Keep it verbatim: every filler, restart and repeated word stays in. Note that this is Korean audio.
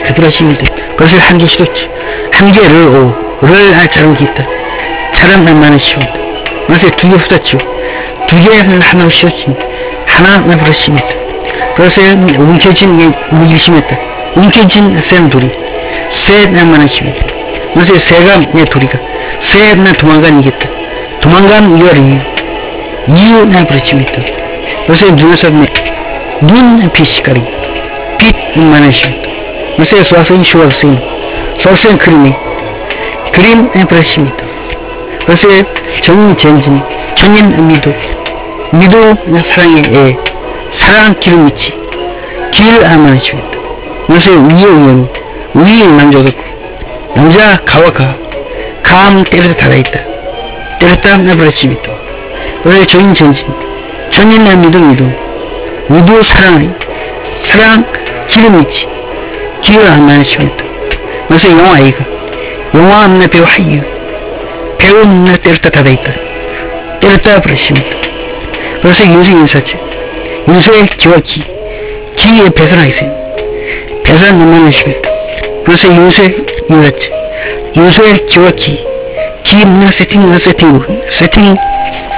그들하십니다. 그것을 한 개 실었죠. 한 개를 오를 알자로 기다. 사람 많으십니다. 그래서 두 개 후다죠. 두 개를 하나로 실었습니다. 하나 나버렸습니다. 그래서 움켜진 무기심했다. 움켜진 셈 둘이 셋 많으십니다. 그래서 세가 내 둘이가 셋 나 도망간 이겠다. 도망간 이걸 이유 이유 나버렸습니다. 그래서 눈에서 눈 빛이가리 빛 많으십니다. 그래서 수학생 수학생 수학생 그림이 그림 나버렸습니다. 그래서 정전진 전인 미도 미도 사랑의 애 사랑 길을 믿지 길 아마십니다. 그래서 위에 우연 위에 남자도 남자 가와 가 감 때려서 달아있다. 때렸다 나버렸습니다. 그래서 전인 전진 전인 미도 미도 미도 사랑 사랑 길을 믿지 길을 아마십니다. 그래서 영화 아이가 영화 암나 배우 하유 배우 나 때렸다 닫아있다. 때렸다 버렸습니다. 그래서 윤수 인사죠. 윤수의 기와 기 기에 배선하겠어요. 배선 너무하십니다. 그래서 윤수의 윤았죠. 윤수의 기와 기 기 나 세팅 나 세팅 세팅